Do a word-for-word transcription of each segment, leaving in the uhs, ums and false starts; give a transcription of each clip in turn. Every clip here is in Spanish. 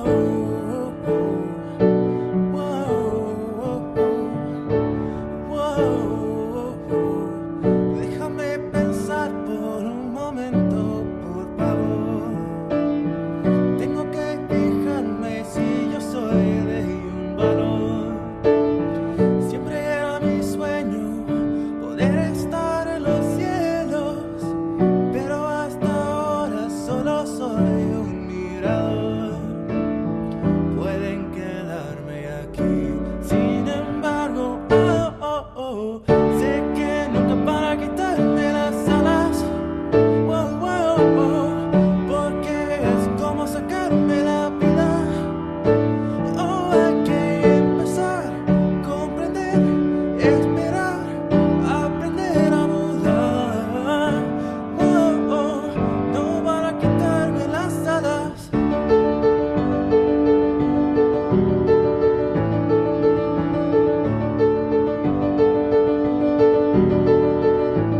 Déjame pensar por un momento, por favor. Tengo que fijarme si yo soy de un valor. Siempre era mi sueño poder estar en los cielos, pero hasta ahora solo soy un mirador. Pueden quedarme aquí, sin embargo, oh, oh, oh, sé que nunca para quitarme las alas, oh, oh, oh, porque es como sacarme la vida. Oh, hay que empezar, comprender, esperar, aprender a volar. Oh, oh, no van a quitarme las alas.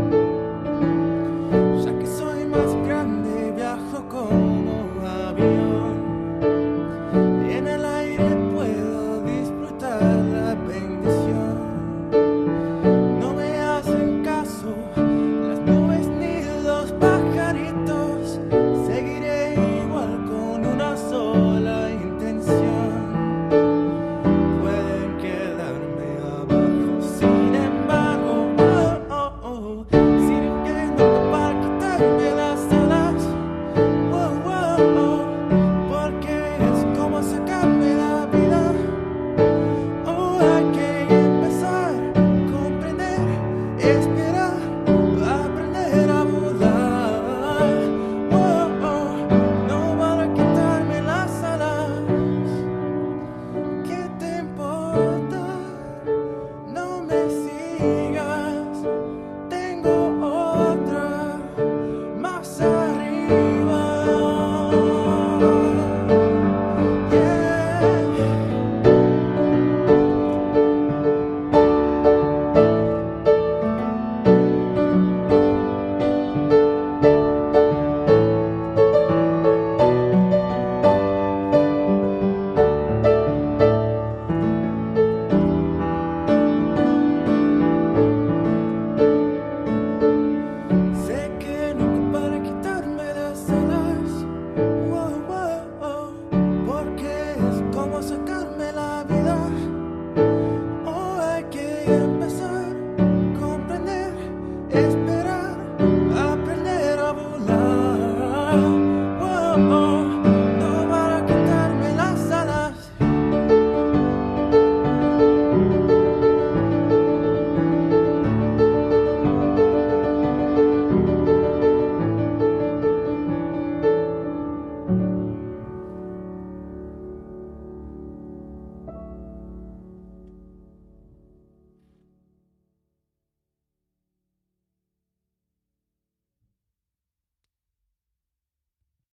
Ya que soy más grande, viajo como avión.